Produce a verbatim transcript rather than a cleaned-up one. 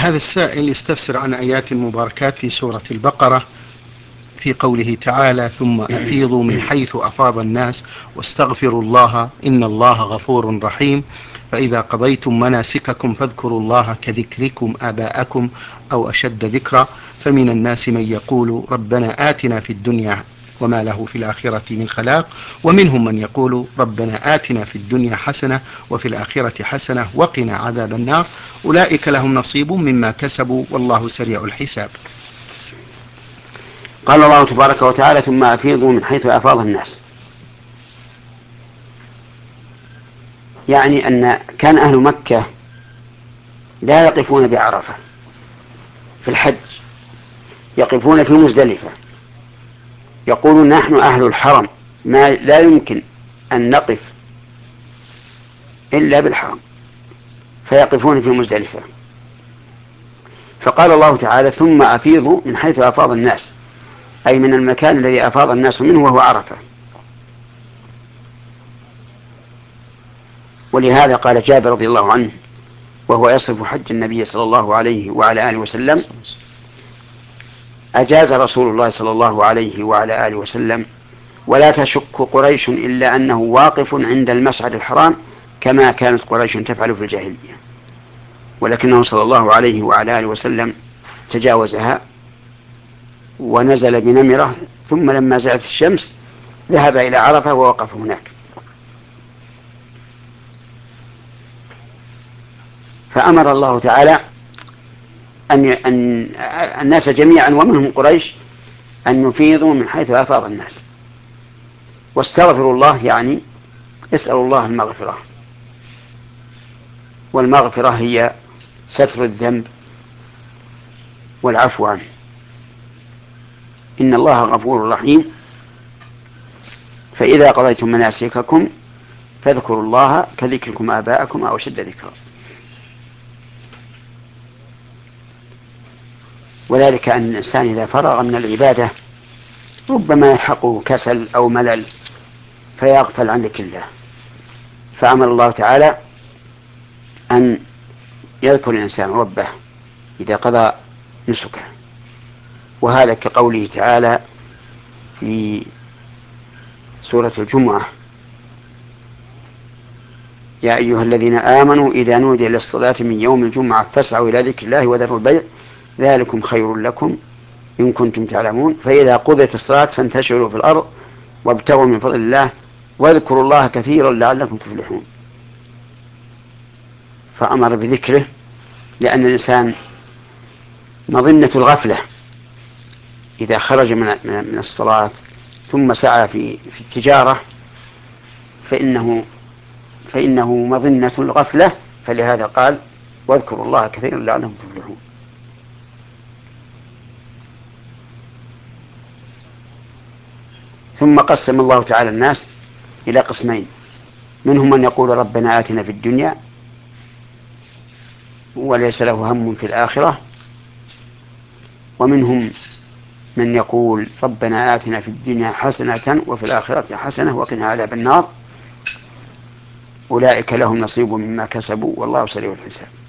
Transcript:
هذا السائل يستفسر عن آيات مباركات في سورة البقرة في قوله تعالى: ثم أفيضوا من حيث أفاض الناس واستغفروا الله إن الله غفور رحيم، فإذا قضيتم مناسككم فاذكروا الله كذكركم آباءكم أو أشد ذكرا، فمن الناس من يقول ربنا آتنا في الدنيا وما له في الآخرة من خلاق، ومنهم من يقول ربنا آتنا في الدنيا حسنة وفي الآخرة حسنة وقنا عذاب النار، أولئك لهم نصيب مما كسبوا والله سريع الحساب. قال الله تبارك وتعالى: ثم أفيضوا من حيث أفاض الناس، يعني أن كان أهل مكة لا يقفون بعرفة في الحج، يقفون في مزدلفة، يقولون نحن أهل الحرم ما لا يمكن أن نقف إلا بالحرم، فيقفون في مزدلفة. فقال الله تعالى: ثم أفيضوا من حيث أفاض الناس، أي من المكان الذي أفاض الناس منه وهو عرفة. ولهذا قال جابر رضي الله عنه وهو يصف حج النبي صلى الله عليه وعلى آله وسلم: أجاز رسول الله صلى الله عليه وعلى آله وسلم ولا تشك قريش إلا أنه واقف عند المشعر الحرام كما كانت قريش تفعل في الجاهلية، ولكنه صلى الله عليه وعلى آله وسلم تجاوزها ونزل بنمرة، ثم لما زالت الشمس ذهب إلى عرفة ووقف هناك. فأمر الله تعالى أن أن الناس جميعا ومنهم قريش أن يفيضوا من حيث أفاض الناس، واستغفروا الله، يعني اسألوا الله المغفرة، والمغفرة هي ستر الذنب والعفو عنه. إن الله غفور رحيم، فإذا قضيتم مناسككم فاذكروا الله كذكركم آباءكم أو أشد ذكرا. وذلك أن الإنسان إذا فرغ من العبادة ربما يلحقه كسل أو ملل فيغفل عن ذكر الله، فأمر الله تعالى أن يذكر الإنسان ربه إذا قضى نسكه. وهذا كقوله تعالى في سورة الجمعة: يا أيها الذين آمنوا إذا نودي للصلاة من يوم الجمعة فاسعوا إلى ذكر الله وذروا البيع ذلكم خير لكم إن كنتم تعلمون، فإذا قضيت الصلاة فانتشروا في الأرض وابتغوا من فضل الله واذكروا الله كثيرا لعلكم تفلحون. فأمر بذكره لأن الإنسان مظنة الغفلة إذا خرج من من الصلاة ثم سعى في في التجارة فإنه فإنه مظنة الغفلة، فلهذا قال: واذكروا الله كثيرا لعلكم تفلحون. ثم قسم الله تعالى الناس إلى قسمين: منهم من يقول ربنا آتنا في الدنيا وليس له هم في الآخرة، ومنهم من يقول ربنا آتنا في الدنيا حسنة وفي الآخرة حسنة وقنا عذاب النار، أولئك لهم نصيب مما كسبوا والله سريع الحساب.